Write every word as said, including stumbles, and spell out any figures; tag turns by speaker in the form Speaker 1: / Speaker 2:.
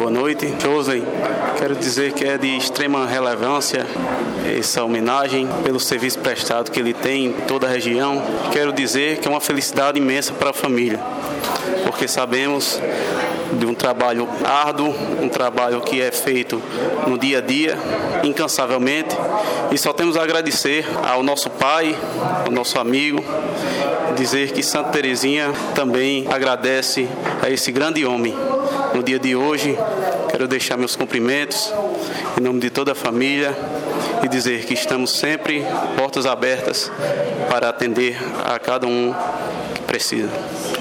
Speaker 1: boa noite. Josley, quero dizer que é de extrema relevância essa homenagem pelo serviço prestado que ele tem em toda a região. Quero dizer que é uma felicidade imensa para a família, porque sabemos de um trabalho árduo, um trabalho que é feito no dia a dia, incansavelmente, e só temos a agradecer ao nosso pai, ao nosso amigo, dizer que Santa Teresinha também agradece a esse grande homem. No dia de hoje, quero deixar meus cumprimentos em nome de toda a família e dizer que estamos sempre portas abertas para atender a cada um que precisa.